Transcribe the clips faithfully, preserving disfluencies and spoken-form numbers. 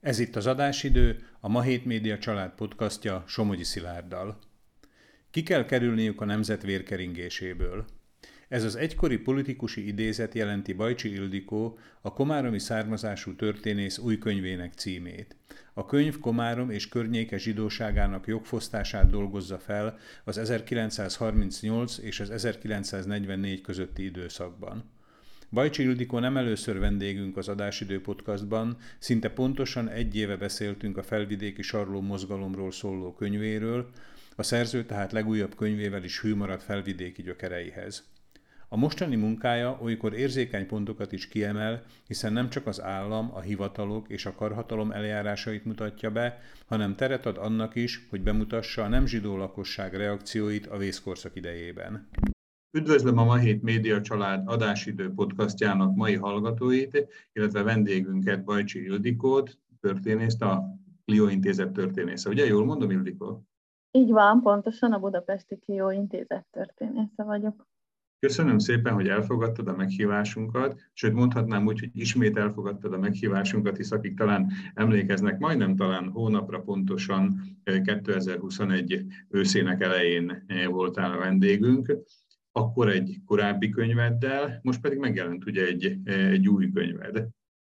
Ez itt az adásidő, a Ma hét Média család podcastja Somogyi Szilárddal. Ki kell kerülniük a nemzet vérkeringéséből. Ez az egykori politikusi idézet jelenti Bajcsi Ildikó, a komáromi származású történész új könyvének címét. A könyv Komárom és környéke zsidóságának jogfosztását dolgozza fel az ezerkilencszázharmincnyolc és az ezerkilencszáznegyvennégy közötti időszakban. Bajcsi Ildikó nem először vendégünk az Adásidő podcastban, szinte pontosan egy éve beszéltünk a felvidéki sarló mozgalomról szóló könyvéről, a szerző tehát legújabb könyvével is hű maradt felvidéki gyökereihez. A mostani munkája olykor érzékeny pontokat is kiemel, hiszen nem csak az állam, a hivatalok és a karhatalom eljárásait mutatja be, hanem teret ad annak is, hogy bemutassa a nem zsidó lakosság reakcióit a vészkorszak idejében. Üdvözlöm a Ma hét Média család adásidő podcastjának mai hallgatóit, illetve vendégünket, Bajcsi Ildikót, történészt, a Clio Intézet történésze. Ugye jól mondom, Ildikó? Így van, pontosan a Budapesti Clio Intézet történésze vagyok. Köszönöm szépen, hogy elfogadtad a meghívásunkat, sőt mondhatnám úgy, hogy ismét elfogadtad a meghívásunkat, hisz akik talán emlékeznek, majdnem talán hónapra pontosan kétezer-huszonegy őszének elején voltál a vendégünk. Akkor egy korábbi könyveddel, most pedig megjelent ugye egy, egy új könyved.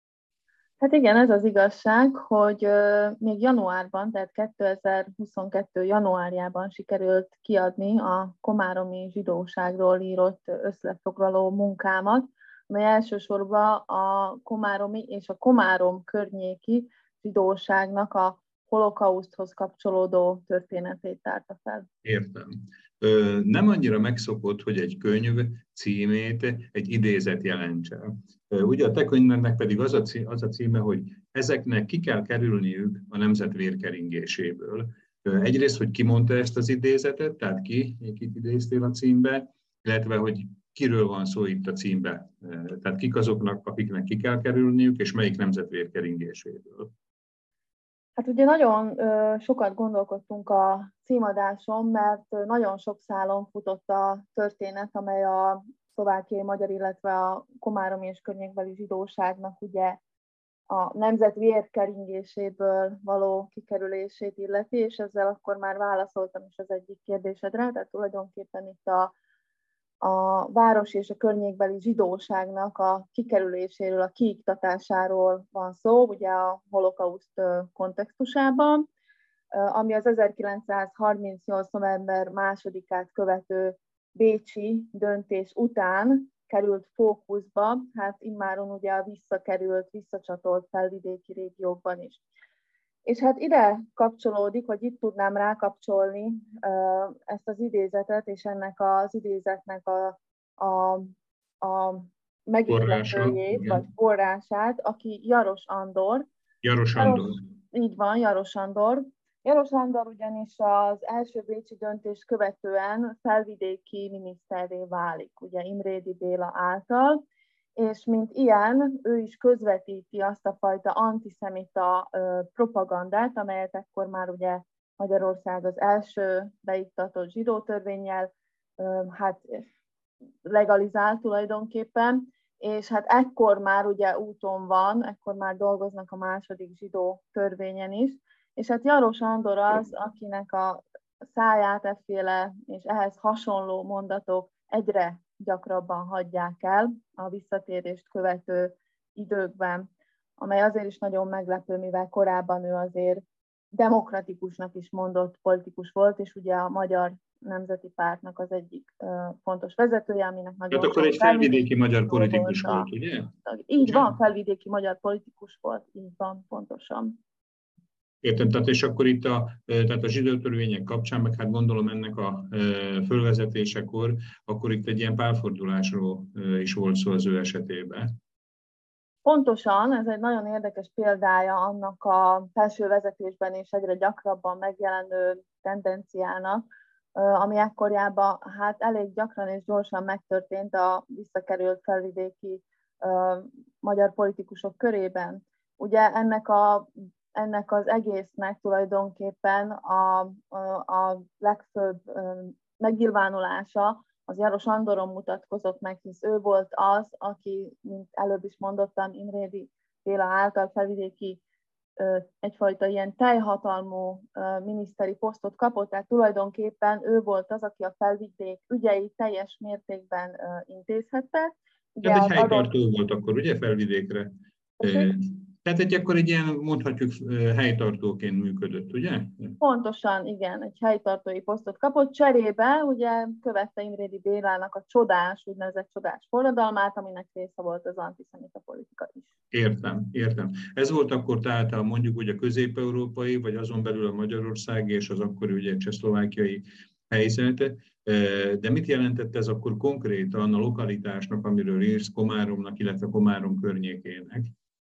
Hát igen, ez az igazság, hogy még januárban, tehát kétezer-huszonkettő januárjában sikerült kiadni a komáromi zsidóságról írott összefoglaló munkámat, amely elsősorban a komáromi és a Komárom környéki zsidóságnak a holokauszthoz kapcsolódó történetét tárta fel. Értem. Nem annyira megszokott, hogy egy könyv címét egy idézet jelentse. Ugye a te könyvednek pedig az a, címe, az a címe, hogy ezeknek ki kell kerülniük a nemzet vérkeringéséből. Egyrészt, hogy ki mondta ezt az idézetet, tehát ki, kit idéztél a címbe, illetve, hogy kiről van szó itt a címbe. Tehát kik azoknak, akiknek ki kell kerülniük, és melyik nemzet vérkeringéséből. Hát ugye nagyon ö, sokat gondolkodtunk a címadáson, mert nagyon sok szálon futott a történet, amely a szlovákiai magyar, illetve a komáromi és környékbeli zsidóságnak ugye a nemzet vérkeringéséből való kikerülését illeti, és ezzel akkor már válaszoltam is az egyik kérdésedre, tehát tulajdonképpen itt a a város és a környékbeli zsidóságnak a kikerüléséről, a kiiktatásáról van szó, ugye a holokauszt kontextusában, ami az ezerkilencszázharmincnyolc november másodikát követő bécsi döntés után került fókuszba, hát immáron ugye a visszakerült, visszacsatolt felvidéki régiókban is. És hát ide kapcsolódik, hogy itt tudnám rákapcsolni uh, ezt az idézetet, és ennek az idézetnek a, a, a megilletőjét, vagy forrását, aki Jaros Andor. Jaros Andor. Jaros, így van, Jaros Andor. Jaros Andor ugyanis az első bécsi döntést követően felvidéki miniszterré válik, ugye Imrédy Béla által, és mint ilyen, ő is közvetíti azt a fajta antiszemita propagandát, amelyet ekkor már ugye Magyarország az első beiktatott zsidó törvénnyel hát legalizált tulajdonképpen, és hát ekkor már ugye úton van, ekkor már dolgoznak a második zsidó törvényen is, és hát Jaros Andor az, akinek a száját efféle és ehhez hasonló mondatok egyre gyakrabban hagyják el a visszatérést követő időkben, amely azért is nagyon meglepő, mivel korábban ő azért demokratikusnak is mondott politikus volt, és ugye a Magyar Nemzeti Pártnak az egyik uh, fontos vezetője, aminek nagyon... Tehát akkor egy felvidéki magyar politikus volt, volt, ugye? Így van, felvidéki magyar politikus volt, így van, pontosan. Értem, tehát és akkor itt a, tehát a zsidó törvények kapcsán, meg hát gondolom ennek a fölvezetésekor, akkor itt egy ilyen pálfordulásról is volt szó az ő esetében. Pontosan, ez egy nagyon érdekes példája annak a felső vezetésben és egyre gyakrabban megjelenő tendenciának, ami ekkorjában hát elég gyakran és gyorsan megtörtént a visszakerült felvidéki uh, magyar politikusok körében. Ugye ennek a ennek az egésznek tulajdonképpen a, a, a legfőbb megnyilvánulása az Jaros Andoron mutatkozott meg, hisz ő volt az, aki, mint előbb is mondottam, Imrédy Béla által felvidéki egyfajta ilyen teljhatalmú miniszteri posztot kapott, tehát tulajdonképpen ő volt az, aki a Felvidék ügyeit teljes mértékben intézhette. Ugye hát egy helytartó adott... volt akkor, ugye, Felvidékre? Köszönjük. Tehát egy akkor egy ilyen, mondhatjuk, helytartóként működött, ugye? Pontosan, igen, egy helytartói posztot kapott. Cserébe ugye követte Imrédi Bélának a csodás, úgynevezett csodás forradalmát, aminek része volt az antiszemita politika is. Értem, értem. Ez volt akkor tehát a, mondjuk ugye a közép-európai, vagy azon belül a magyarországi és az akkori ugye csehszlovákiai helyzet. De mit jelentett ez akkor konkrétan a lokalitásnak, amiről írsz, Komáromnak, illetve Komárom környékének?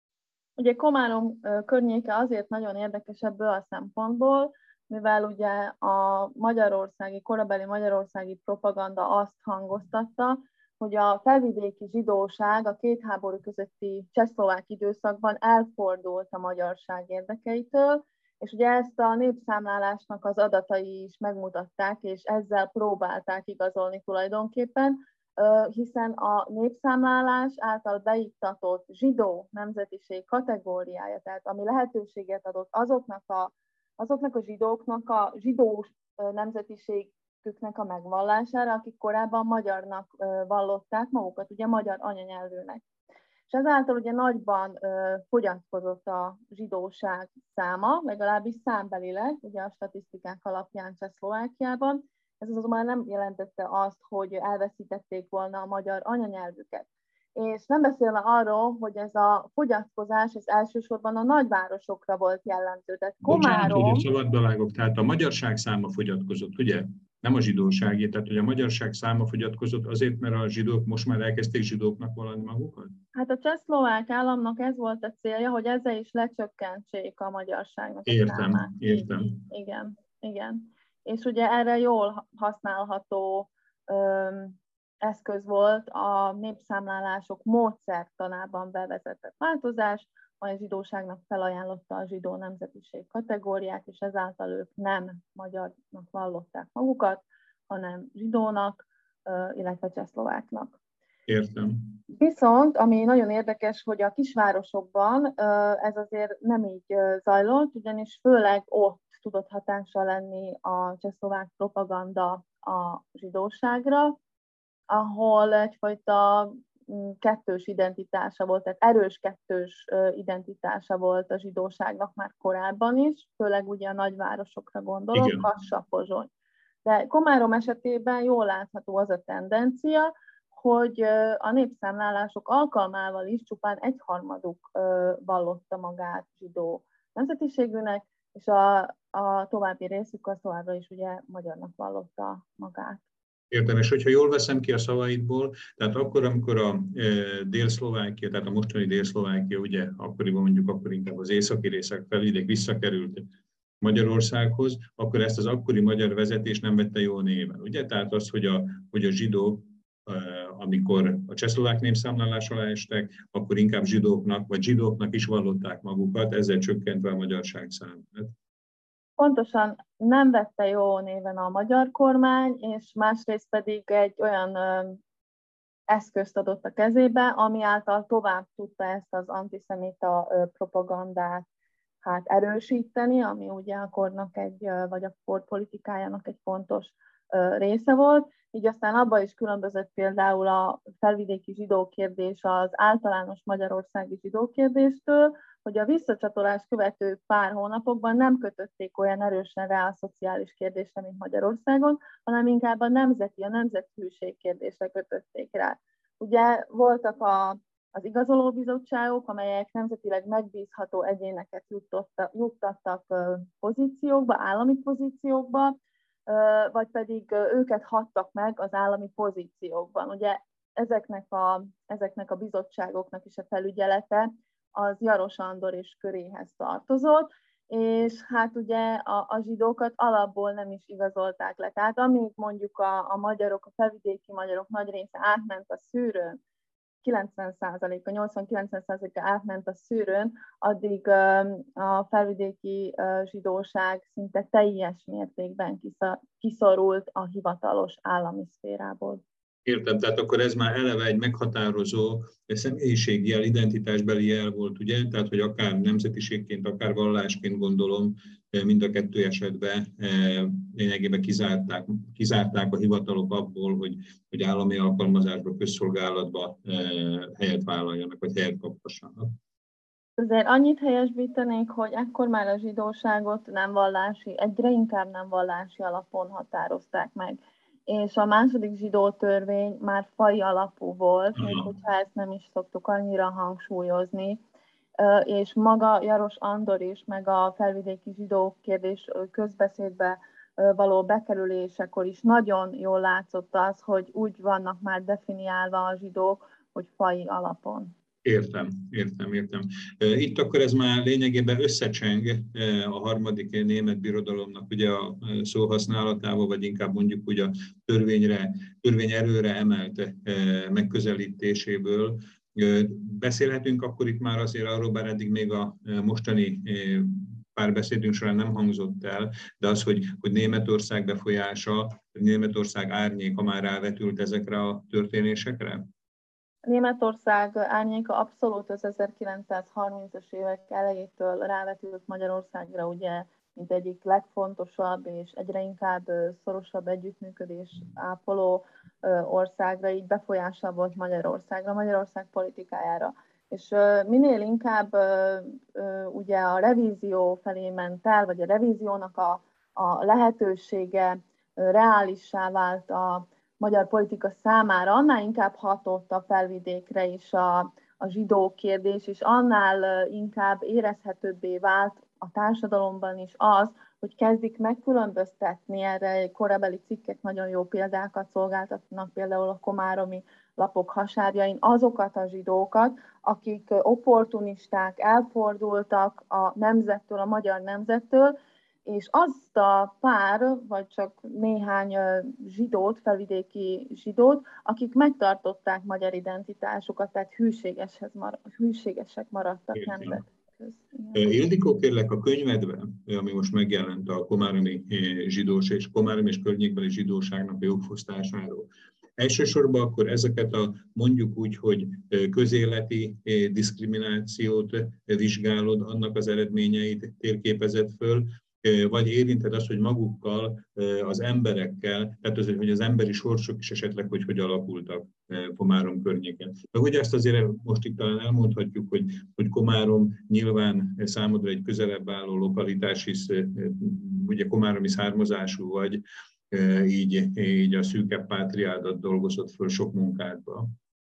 Ugye Komárom környéke azért nagyon érdekes ebből a szempontból, mivel ugye a magyarországi, korabeli magyarországi propaganda azt hangoztatta, hogy a felvidéki zsidóság a két háború közötti csehszlovák időszakban elfordult a magyarság érdekeitől, és ugye ezt a népszámlálásnak az adatai is megmutatták, és ezzel próbálták igazolni tulajdonképpen, hiszen a népszámlálás által beiktatott zsidó nemzetiség kategóriája, tehát ami lehetőséget adott azoknak a, azoknak a zsidóknak a zsidó nemzetiségüknek a megvallására, akik korábban magyarnak vallották magukat, ugye magyar anyanyelvűnek. És ezáltal ugye nagyban fogyatkozott a zsidóság száma, legalábbis számbelileg, ugye a statisztikák alapján Csehszlovákiában. Ez azonban nem jelentette azt, hogy elveszítették volna a magyar anyanyelvüket. És nem beszélve arról, hogy ez a fogyatkozás ez elsősorban a nagyvárosokra volt jellemző. Tehát Komárom... Bocsánat, hogy szabadbalágok, tehát a magyarság száma fogyatkozott, ugye? Nem a zsidóságé, tehát hogy a magyarság száma fogyatkozott azért, mert a zsidók most már elkezdték zsidóknak valani magukat? Hát a csehszlovák államnak ez volt a célja, hogy ezzel is lecsökkentsék a magyarságnak a értem, számát. Értem, Igen, igen. És ugye erre jól használható öm, eszköz volt a népszámlálások módszertanában bevezetett változás, a zsidóságnak felajánlotta a zsidó nemzetiség kategóriát, és ezáltal ők nem magyarnak vallották magukat, hanem zsidónak, illetve csehszlováknak. Értem. Viszont, ami nagyon érdekes, hogy a kisvárosokban ez azért nem így zajlott, ugyanis főleg ott tudott hatással lenni a csehszlovák propaganda a zsidóságra, ahol egyfajta kettős identitása volt, tehát erős kettős identitása volt a zsidóságnak már korábban is, főleg ugye a nagyvárosokra gondolok, Kassa, Pozsony. De Komárom esetében jól látható az a tendencia, hogy a népszámlálások alkalmával is csupán egyharmaduk vallotta magát zsidó nemzetiségűnek, és a, a további részük az továbbra is ugye magyarnak vallotta magát. Értem, és hogyha jól veszem ki a szavaidból, tehát akkor, amikor a e, Dél-Szlovákia, tehát a mostani Dél-Szlovákia, ugye akkoriban mondjuk akkor inkább az északi részek felvidék visszakerült Magyarországhoz, akkor ezt az akkori magyar vezetés nem vette jó néven, ugye? Tehát az, hogy a, hogy a zsidók, e, amikor a csehszlovák népszámlálás alá estek, akkor inkább zsidóknak, vagy zsidóknak is vallották magukat, ezzel csökkentve a magyarság számát. Pontosan nem vette jó néven a magyar kormány, és másrészt pedig egy olyan ö, eszközt adott a kezébe, ami által tovább tudta ezt az antiszemita ö, propagandát hát erősíteni, ami ugye a kornak egy, ö, vagy a kor politikájának egy fontos ö, része volt. Így aztán abban is különbözött például a felvidéki zsidó kérdés az általános magyarországi zsidó kérdéstől, hogy a visszacsatolást követő pár hónapokban nem kötötték olyan erősen rá a szociális kérdésre, mint Magyarországon, hanem inkább a nemzeti, a nemzethűség kérdésre kötötték rá. Ugye voltak a, az igazolóbizottságok, amelyek nemzetileg megbízható egyéneket juttattak pozíciókba, állami pozíciókba, vagy pedig őket hattak meg az állami pozíciókban. Ugye ezeknek a, ezeknek a bizottságoknak is a felügyelete az Jaros Andor és köréhez tartozott, és hát ugye a, a zsidókat alapból nem is igazolták le. Tehát amíg mondjuk a, a magyarok, a felvidéki magyarok nagy része átment a szűrőn, kilencven százaléka, nyolcvan-kilencven százaléka átment a szűrőn, addig a felvidéki zsidóság szinte teljes mértékben kiszorult a hivatalos állami szférából. Értem, tehát akkor ez már eleve egy meghatározó személyiségjel, identitásbeli jel volt, ugye? Tehát, hogy akár nemzetiségként, akár vallásként gondolom, mind a kettő esetben lényegében kizárták, kizárták a hivatalok abból, hogy, hogy állami alkalmazásba, közszolgálatba helyet vállaljanak, vagy helyet kaphassanak. Azért annyit helyesbítenék, hogy ekkor már a zsidóságot nem vallási, egyre inkább nem vallási alapon határozták meg. És a második zsidó törvény már faji alapú volt, még hogyha ezt nem is szoktuk annyira hangsúlyozni. És maga Jaros Andor is, meg a felvidéki zsidó kérdés közbeszédbe való bekerülésekor is nagyon jól látszott az, hogy úgy vannak már definiálva a zsidók, hogy faji alapon. Értem, értem, értem. Itt akkor ez már lényegében összecseng a harmadik német birodalomnak ugye a szóhasználatával, vagy inkább mondjuk úgy a törvényre, törvény erőre emelt megközelítéséből. Beszélhetünk akkor itt már azért arról, bár eddig még a mostani párbeszédünk során nem hangzott el, de az, hogy, hogy Németország befolyása, Németország árnyéka már rávetült ezekre a történésekre? Németország árnyéka abszolút az ezerkilencszázharmincas évek elejétől rávetült Magyarországra, ugye, mint egyik legfontosabb és egyre inkább szorosabb együttműködés ápoló országra, így befolyással volt Magyarországra, Magyarország politikájára. És minél inkább ugye a revízió felé ment el, vagy a revíziónak a, a lehetősége reálissá vált a magyar politika számára, annál inkább hatott a felvidékre is a, a zsidó kérdés, és annál inkább érezhetőbbé vált a társadalomban is az, hogy kezdik megkülönböztetni, erre korabeli cikkek nagyon jó példákat szolgáltatnak, például a komáromi lapok hasárjain, azokat a zsidókat, akik opportunisták, elfordultak a nemzettől, a magyar nemzettől, és azt a pár, vagy csak néhány zsidót, felvidéki zsidót, akik megtartották magyar identitásukat, tehát hűségeshez mar- hűségesek maradtak nemzetköz. Ildikó, kérlek, a könyvedben, ami most megjelent a komáromi zsidós és komáromi és környékbeli zsidóságnak a jogfosztásáról, elsősorban akkor ezeket a mondjuk úgy, hogy közéleti diszkriminációt vizsgálod, annak az eredményeit térképezed föl, vagy érinted azt, hogy magukkal, az emberekkel, tehát az, hogy az emberi sorsok is esetleg hogy, hogy alakultak Komárom környéken. De ugye ezt azért most itt talán elmondhatjuk, hogy, hogy Komárom nyilván számodra egy közelebb álló lokalitás, hisz ugye komáromi származású vagy, így, így a szűkebb pátriádat dolgozott föl sok munkádba.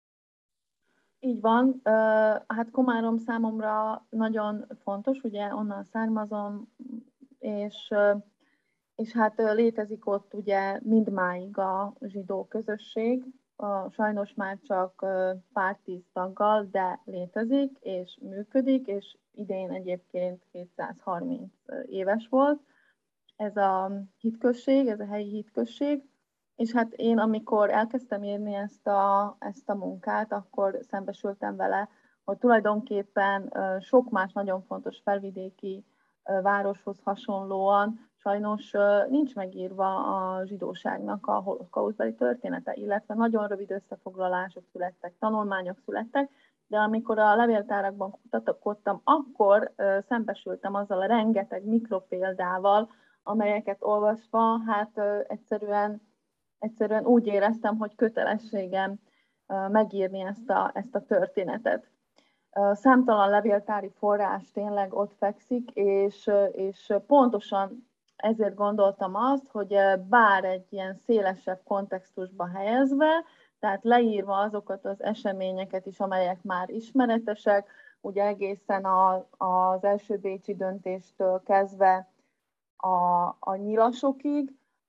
Így van. Hát Komárom számomra nagyon fontos, ugye onnan származom, és, és hát létezik ott ugye mindmáig a zsidó közösség, a, sajnos már csak pár tíz taggal, de létezik és működik, és idén egyébként kétszázharminc éves volt ez a hitközség, ez a helyi hitközség, és hát én amikor elkezdtem írni ezt a, ezt a munkát, akkor szembesültem vele, hogy tulajdonképpen sok más nagyon fontos felvidéki városhoz hasonlóan sajnos nincs megírva a zsidóságnak a holokausztbeli története, illetve nagyon rövid összefoglalások születtek, tanulmányok születtek, de amikor a levéltárakban kutakodtam, akkor szembesültem azzal a rengeteg mikropéldával, amelyeket olvasva, hát egyszerűen, egyszerűen úgy éreztem, hogy kötelességem megírni ezt a, ezt a történetet. Számtalan levéltári forrás tényleg ott fekszik, és, és pontosan ezért gondoltam azt, hogy bár egy ilyen szélesebb kontextusba helyezve, tehát leírva azokat az eseményeket is, amelyek már ismeretesek, ugye egészen a, az első bécsi döntéstől kezdve a, a nyilasokig,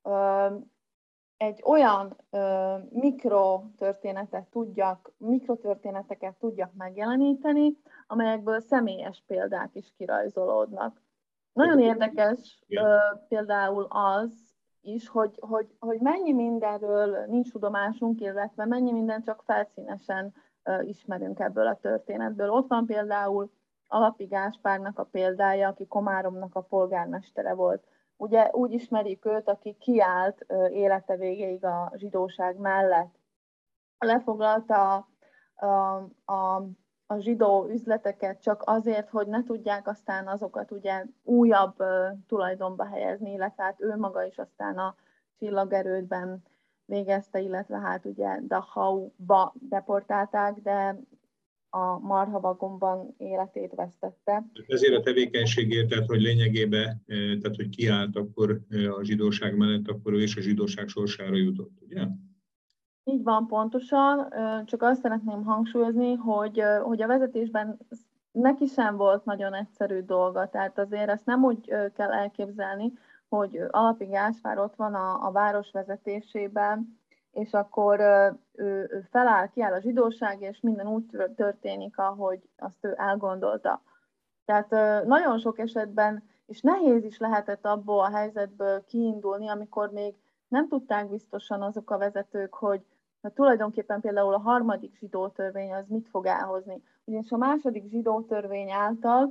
egy olyan ö, mikrotörténetet tudjak, mikrotörténeteket tudjak megjeleníteni, amelyekből személyes példák is kirajzolódnak. Nagyon érdekes ö, például az is, hogy, hogy, hogy mennyi mindenről nincs tudomásunk, illetve mennyi minden csak felszínesen ö, ismerünk ebből a történetből. Ott van például Alapi Gáspárnak a példája, aki Komáromnak a polgármestere volt. Ugye úgy ismerjük őt, aki kiállt élete végéig a zsidóság mellett. lefoglalta a, a, a zsidó üzleteket csak azért, hogy ne tudják aztán azokat ugye újabb tulajdonba helyezni, illetve hát ő maga is aztán a csillagerődben végezte, illetve hát ugye Dachau-ba deportálták, de a marhavagonban életét vesztette. Ezért a tevékenységért, tehát hogy lényegében, tehát hogy kiállt akkor a zsidóság mellett, akkor ő és a zsidóság sorsára jutott, ugye? Így van, pontosan, csak azt szeretném hangsúlyozni, hogy, hogy a vezetésben neki sem volt nagyon egyszerű dolga, tehát azért ezt nem úgy kell elképzelni, hogy Alapi Gáspár ott van a, a város vezetésében, és akkor ő, ő feláll, kiáll a zsidóság, és minden úgy történik, ahogy azt ő elgondolta. Tehát nagyon sok esetben, és nehéz is lehetett abból a helyzetből kiindulni, amikor még nem tudták biztosan azok a vezetők, hogy tulajdonképpen például a harmadik zsidó törvény az mit fog elhozni. Ugyanis a második zsidó törvény által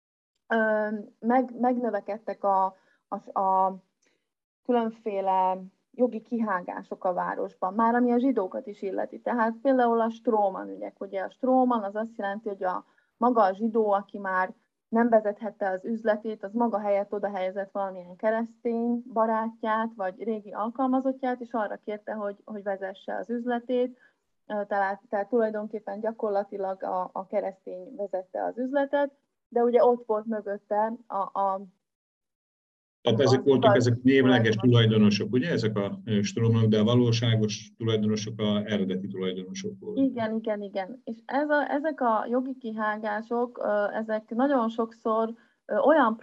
meg, megnövekedtek a, a, a különféle jogi kihágások a városban, már ami a zsidókat is illeti. Tehát például a Stróman ügyek. Ugye a Stróman az azt jelenti, hogy a maga a zsidó, aki már nem vezethette az üzletét, az maga helyett oda helyezett valamilyen keresztény barátját, vagy régi alkalmazottját, és arra kérte, hogy, hogy vezesse az üzletét. Tehát, tehát tulajdonképpen gyakorlatilag a, a keresztény vezette az üzletet, de ugye ott volt mögötte a, a Tehát ezek voltak ezek névleges tulajdonosok, ugye? Ezek a strómanok, de a valóságos tulajdonosok a eredeti tulajdonosok voltak. Igen, igen, igen. És ez a, ezek a jogi kihágások, ezek nagyon sokszor olyan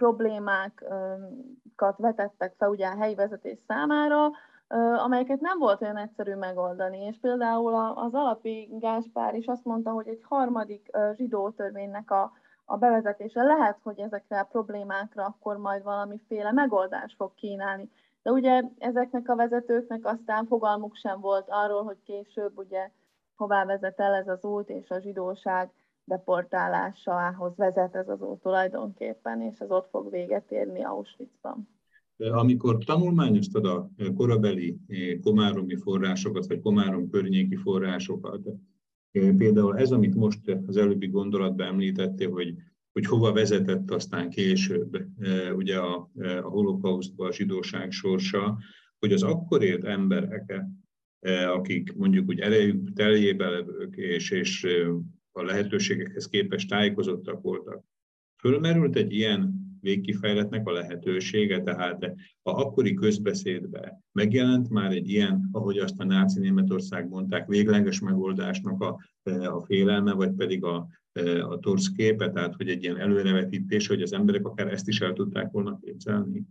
problémákat vetettek fel ugye a helyi vezetés számára, amelyeket nem volt olyan egyszerű megoldani. És például az Alapi Gáspár is azt mondta, hogy egy harmadik zsidó törvénynek a a bevezetése lehet, hogy ezekre a problémákra akkor majd valamiféle megoldás fog kínálni. De ugye ezeknek a vezetőknek aztán fogalmuk sem volt arról, hogy később ugye hová vezet el ez az út, és a zsidóság deportálásához vezet ez az út tulajdonképpen, és ez ott fog véget érni Auschwitzban. Amikor tanulmányoztad a korabeli komáromi forrásokat, vagy Komárom környéki forrásokat, például ez, amit most az előbbi gondolatban említettél, hogy, hogy hova vezetett aztán később ugye a, a holokausztba a zsidóság sorsa, hogy az akkor élt emberek, akik mondjuk úgy erejük teljében levők, és, és a lehetőségekhez képest tájékozottak voltak, fölmerült egy ilyen végkifejletnek a lehetősége, tehát a akkori közbeszédben megjelent már egy ilyen, ahogy azt a náci Németország mondták, végleges megoldásnak a, a félelme, vagy pedig a, a torszképe, tehát hogy egy ilyen előrevetítés, hogy az emberek akár ezt is el tudták volna képzelni?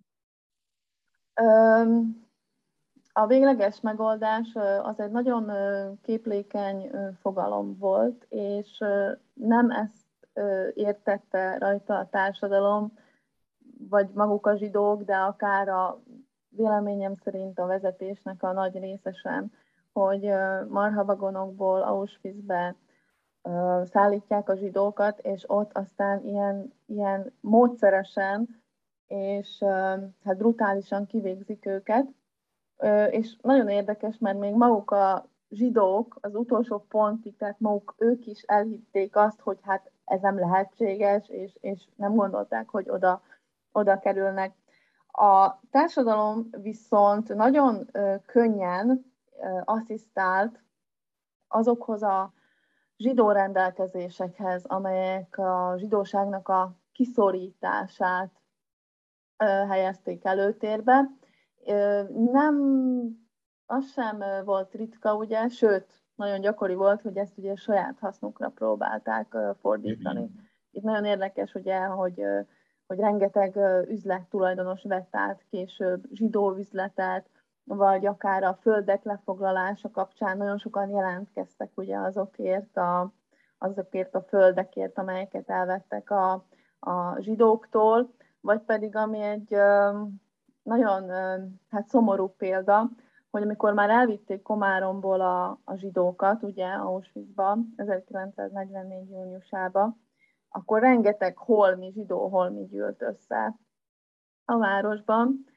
A végleges megoldás az egy nagyon képlékeny fogalom volt, és nem ezt értette rajta a társadalom, vagy maguk a zsidók, de akár a véleményem szerint a vezetésnek a nagy része sem, hogy marhavagonokból Auschwitzbe szállítják a zsidókat, és ott aztán ilyen, ilyen módszeresen és hát brutálisan kivégzik őket. És nagyon érdekes, mert még maguk a zsidók az utolsó pontig, tehát maguk ők is elhitték azt, hogy hát ez nem lehetséges, és, és nem gondolták, hogy oda, oda kerülnek. A társadalom viszont nagyon könnyen asszisztált azokhoz a zsidó rendelkezésekhez, amelyek a zsidóságnak a kiszorítását helyezték előtérbe. Nem, az sem volt ritka, ugye, sőt, nagyon gyakori volt, hogy ezt ugye saját hasznukra próbálták fordítani. Itt nagyon érdekes, ugye, hogy, hogy rengeteg üzlettulajdonos vett át később zsidó üzletet, vagy akár a földek lefoglalása kapcsán nagyon sokan jelentkeztek ugye azokért a, azokért a földekért, amelyeket elvettek a, a zsidóktól, vagy pedig ami egy nagyon hát szomorú példa, hogy amikor már elvitték Komáromból a, a zsidókat, ugye Auschwitzba, ezerkilencszáznegyvennégy júniusába, akkor rengeteg holmi, zsidó holmi gyűlt össze a városban,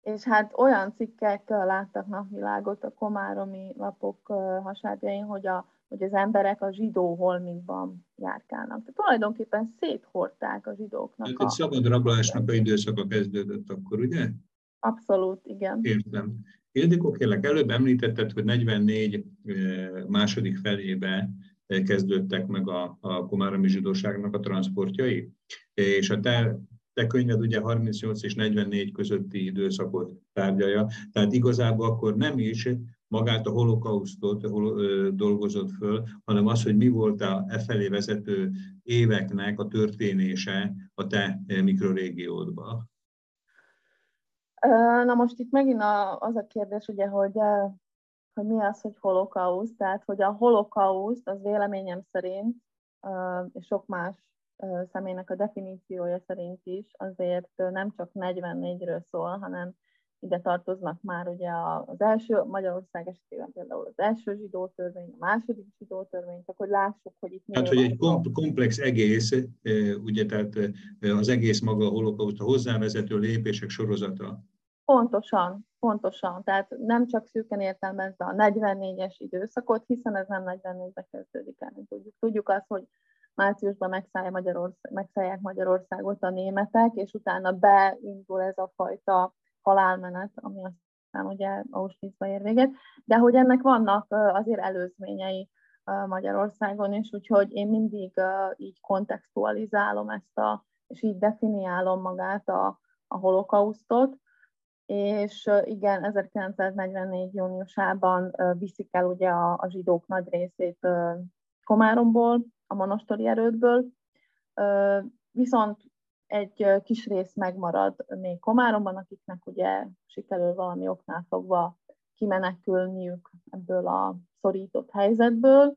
És hát olyan cikkek láttak napvilágot a komáromi lapok hasábjain, hogy, a, hogy az emberek a zsidó holmikban járkálnak. Tehát tulajdonképpen széthordták a zsidóknak Tehát a... egy szabad rablásnak a időszaka kezdődött akkor, ugye? Abszolút, igen. Értem. Ildikó, kérlek, előbb említetted, hogy negyvennégy második felébe kezdődtek meg a, a komáromi zsidóságnak a transportjai, és a te, te könyved ugye harmincnyolc és negyvennégy közötti időszakot tárgyalja, tehát igazából akkor nem is magát a holokausztot dolgozott föl, hanem az, hogy mi volt a e felé vezető éveknek a történése a te mikrorégiódban. Na most itt megint az a kérdés, ugye, hogy, hogy mi az, hogy holokauszt. Tehát, hogy a holokauszt az véleményem szerint, és sok más személynek a definíciója szerint is, azért nem csak negyvennégyről szól, hanem ide tartoznak már ugye az első, Magyarország esetében például az első zsidó törvény, a második zsidó törvény, csak hogy lássuk, hogy itt Tehát, hogy egy komplex egész, ugye, tehát az egész maga a holokauszt, a hozzávezető lépések sorozata. Pontosan, pontosan. Tehát nem csak szűken értelmezve a negyvennégyes időszakot, hiszen ez nem negyvennégybe kezdődik el, mint tudjuk. Tudjuk azt, hogy márciusban megszállják, Magyarország, megszállják Magyarországot a németek, és utána beindul ez a fajta halálmenet, ami aztán ugye Auschwitzba ér véget, de hogy ennek vannak azért előzményei Magyarországon is, úgyhogy én mindig így kontextualizálom ezt a, és így definiálom magát a, a holokausztot, és igen, ezerkilencszáznegyvennégy júniusában viszik el ugye a, a zsidók nagy részét Komáromból, a monostori erődből, viszont egy kis rész megmarad még Komáromban, akiknek ugye sikerül valami oknál fogva kimenekülniük ebből a szorított helyzetből.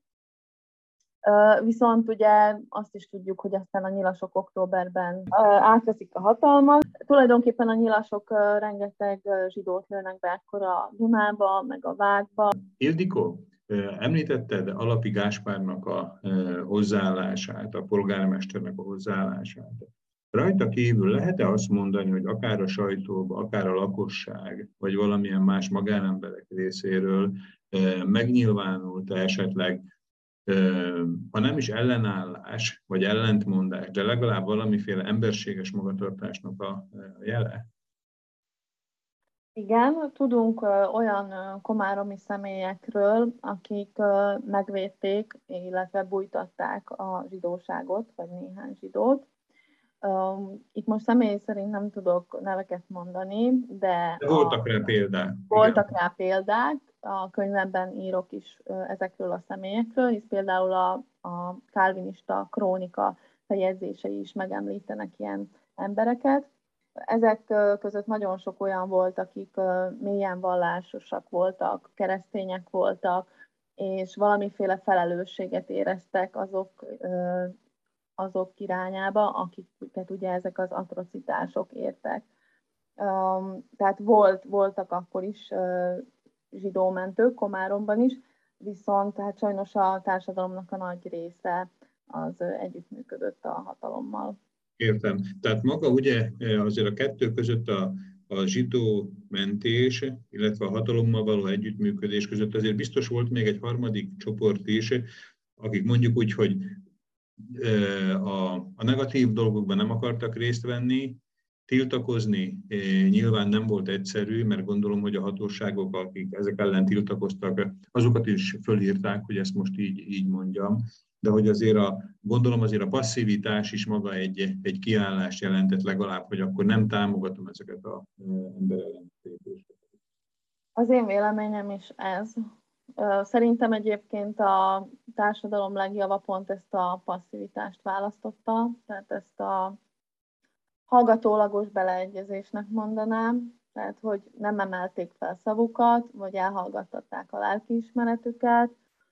Viszont ugye azt is tudjuk, hogy aztán a nyilasok októberben átveszik a hatalmat. Tulajdonképpen a nyilasok rengeteg zsidót lőnek be ekkor a Dunába, meg a Vágba. Ildikó, említetted Alapi Gáspárnak a hozzáállását, a polgármesternek a hozzáállását. Rajta kívül lehet-e azt mondani, hogy akár a sajtóban, akár a lakosság, vagy valamilyen más magánemberek részéről megnyilvánult esetleg, ha nem is ellenállás, vagy ellentmondás, de legalább valamiféle emberséges magatartásnak a jele? Igen, tudunk olyan komáromi személyekről, akik megvédték, illetve bújtatták a zsidóságot, vagy néhány zsidót. Itt most személy szerint nem tudok neveket mondani, de... de voltak a, rá példák. Voltak igen. rá példák, a könyvemben írok is ezekről a személyekről, hisz például a, a kálvinista krónika feljegyzései is megemlítenek ilyen embereket. Ezek között nagyon sok olyan volt, akik mélyen vallásosak voltak, keresztények voltak, és valamiféle felelősséget éreztek azok, azok irányába, akiket ugye ezek az atrocitások értek. Tehát volt, voltak akkor is zsidómentők Komáromban is, viszont tehát sajnos a társadalomnak a nagy része az együttműködött a hatalommal. Értem. Tehát maga ugye azért a kettő között a, a zsidó mentés, illetve a hatalommal való együttműködés között azért biztos volt még egy harmadik csoport is, akik mondjuk úgy, hogy a, a negatív dolgokban nem akartak részt venni, tiltakozni nyilván nem volt egyszerű, mert gondolom, hogy a hatóságok, akik ezek ellen tiltakoztak, azokat is fölírták, hogy ezt most így, így mondjam, de hogy azért a, gondolom azért a passzivitás is maga egy, egy kiállást jelentett legalább, hogy akkor nem támogatom ezeket az ember ellentépéseket. Az én véleményem is ez. Szerintem egyébként a társadalom legjava pont ezt a passzivitást választotta, tehát ezt a hallgatólagos beleegyezésnek mondanám, tehát hogy nem emelték fel szavukat, vagy elhallgattatták a lelkiismeretüket,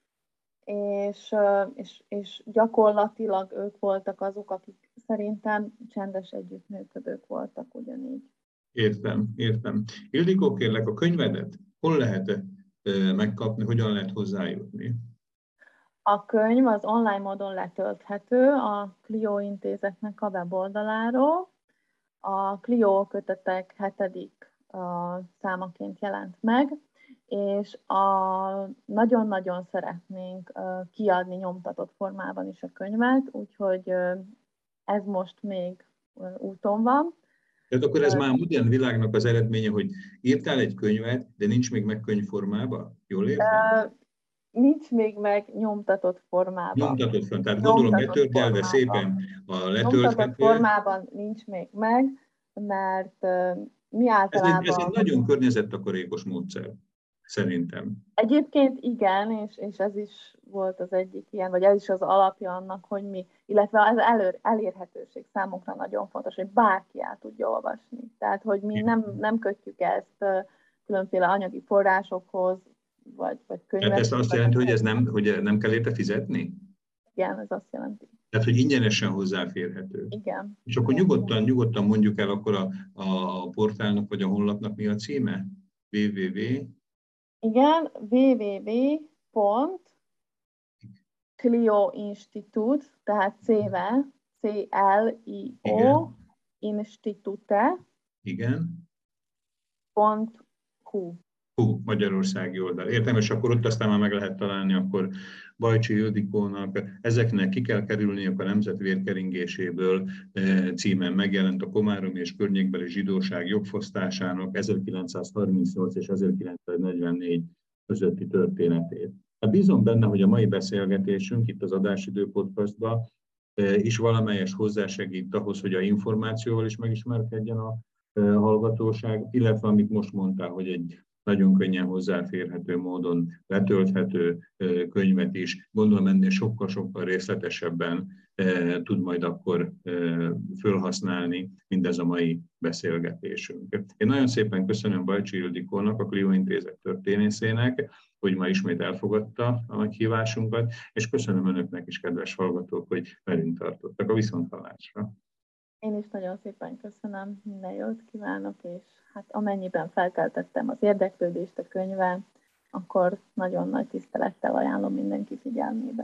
és, és, és gyakorlatilag ők voltak azok, akik szerintem csendes együttműködők voltak ugyanígy. Értem, értem. Ildikó, kérlek, a könyvedet hol lehet megkapni, hogyan lehet hozzájutni? A könyv az online módon letölthető a Clio intézetnek a weboldaláról. A Clio kötetek hetedik a számaként jelent meg, és a, nagyon-nagyon szeretnénk kiadni nyomtatott formában is a könyvet, úgyhogy ez most még úton van. Tehát akkor ez már a modern világnak az eredménye, hogy írtál egy könyvet, de nincs még meg könyvformában? Jól értem? Nincs még meg nyomtatott formában. Nyomtatott formában. Tehát gondolom letördelve szépen a letölthető. Nyomtatott formában nincs még meg, mert mi általában... Ez egy, ez egy nagyon környezettakarékos módszer, szerintem. Egyébként igen, és, és ez is volt az egyik ilyen, vagy ez is az alapja annak, hogy mi, illetve az elő, elérhetőség számunkra nagyon fontos, hogy bárki el tudja olvasni. Tehát, hogy mi nem, nem kötjük ezt különféle anyagi forrásokhoz, vagy, vagy könyvek. Tehát ez azt jelenti, hogy ez nem, hogy nem kell érte fizetni? Igen, ez azt jelenti. Tehát, hogy ingyenesen hozzáférhető. Igen. És akkor nyugodtan, nyugodtan mondjuk el akkor a, a portálnak vagy a honlapnak mi a címe? www. Igen, www pont clio institute, tehát C-vel, C L I O Institute. Igen. Pont hu. Hú, magyarországi oldal. Értem, és akkor ott aztán már meg lehet találni, akkor Bajcsi Ildikónak ezeknek ki kell kerülniük a nemzet vérkeringéséből címen megjelent a komáromi és környékbeli zsidóság jogfosztásának ezerkilencszázharmincnyolc és ezerkilencszáznegyvennégy közötti történetét. Hát bízom benne, hogy a mai beszélgetésünk itt az Adásidő Podcastban is valamelyes hozzásegít ahhoz, hogy a információval is megismerkedjen a hallgatóság, illetve amit most mondtál, hogy egy nagyon könnyen hozzáférhető módon letölthető könyvet is, gondolom ennél sokkal-sokkal részletesebben tud majd akkor fölhasználni mindez a mai beszélgetésünk. Én nagyon szépen köszönöm Bajcsi Ildikónak, a Clio Intézet történészének, hogy ma ismét elfogadta a meghívásunkat, és köszönöm önöknek is, kedves hallgatók, hogy velünk tartottak a viszonthallásra. Én is nagyon szépen köszönöm, minden jót kívánok, és hát amennyiben felkeltettem az érdeklődést a könyvvel, akkor nagyon nagy tisztelettel ajánlom mindenki figyelmébe.